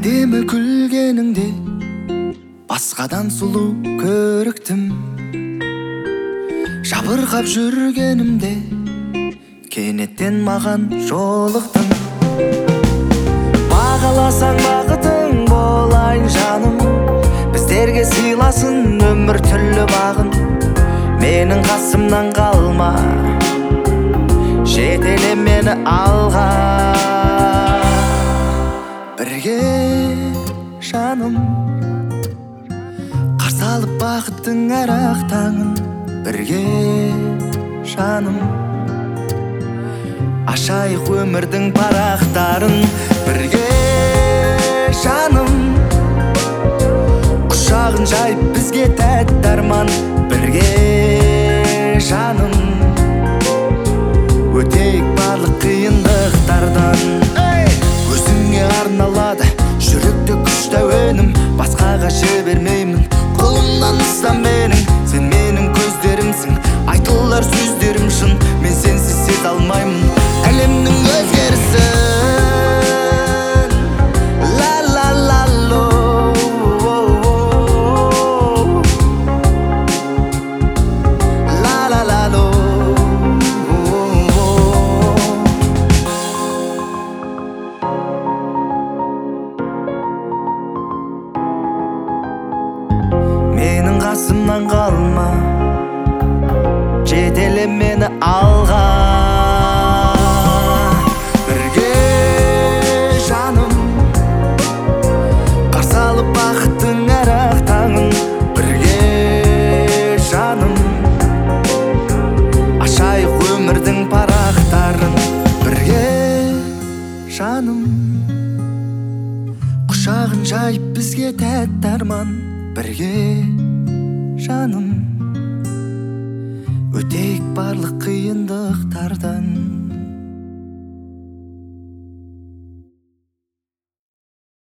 әдемі күлгеніңде басқадан сұлу көріктім. Жабырқап жүргенімде кенеттен маған жолықтың. Бағаласаң бақытың болайын жаным, біздерге сыйласын өмір түрлі бағын. Менің қасымнан қалма, жетеле мені алға. Бірге жаным, қарсы алып бақыттың әр ақ таңын. Бірге жаным, ашайық өмірдің парақтарын. Бірге жаным, құшағын жайып бізге тәтті арман. Бірге жаным, өтейік барлық қиындықтардан. Өзіңе арналады жүректе күшті әуенім, басқаға жібермеймін. Қолымнан ұста менің, сен менің көздерімсің. Айтылар сөздерім шын, мен сенсіз сез алмаймын әлемнің өзгерісін. Менің қасымнан қалма, жетеле мені алға. Бірге жаным, қарсы алып бақыттың әр ақ таңын. Бірге жаным, ашайық өмірдің парақтарын. Бірге жаным, құшағын жайып бізге тәтті арман. Бірге жаным, өтейік барлық қиындықтардан.